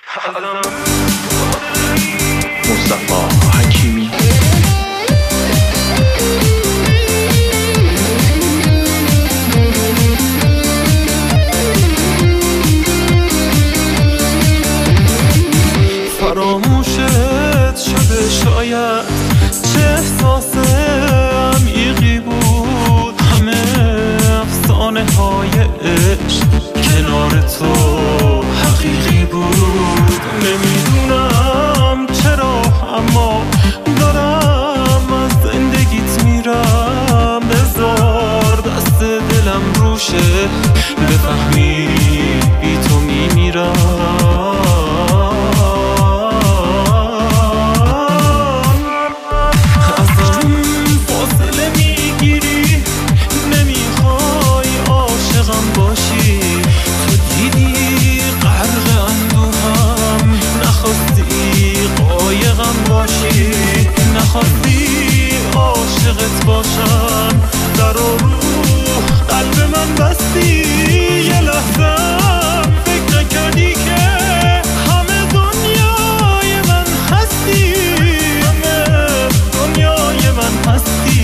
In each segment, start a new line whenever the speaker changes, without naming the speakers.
مصطفی حکیمی.
فراموشت شده شاید چه احساس عمیقی بود، همه افسانه های عشق کنار تو حقیقی بود. نمیدونم چرا اما دارم از زندگیت میرم، بذار دست دلم روشه بفهمی بی تو میمیرم. نخواستی عاشقت باشم، در و روح قلب من بستی. یه لحظه فکر نکردی که همه دنیای من هستی، همه دنیای من هستی.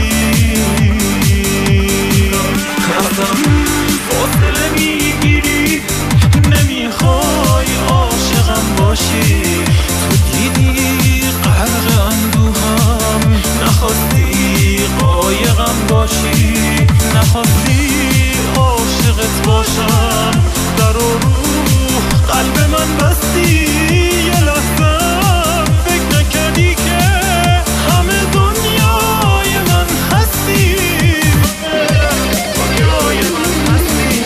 ازم فاصله میگیری، نمیخوای عاشقم باشی. تو دیدی غرق اندوهم، نخواستی قایقم باشی. نخواستی عاشقت باشم، در و روح قلب من بستی. یه لحظه فکر نکردی که همه دنیای من هستی، دنیای من هستی.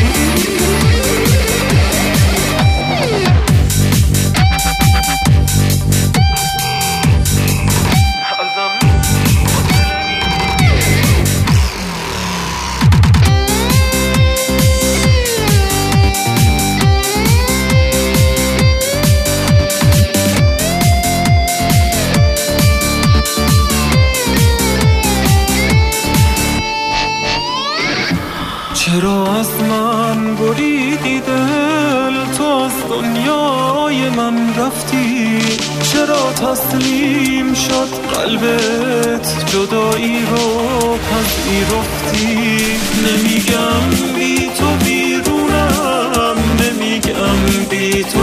چرا از من بریدی دل، تو از دنیای من رفتی. چرا تسلیم شد قلبت، جدایی رو پذیرفتی. نمیگم بی تو بیرونم، نمیگم بی تو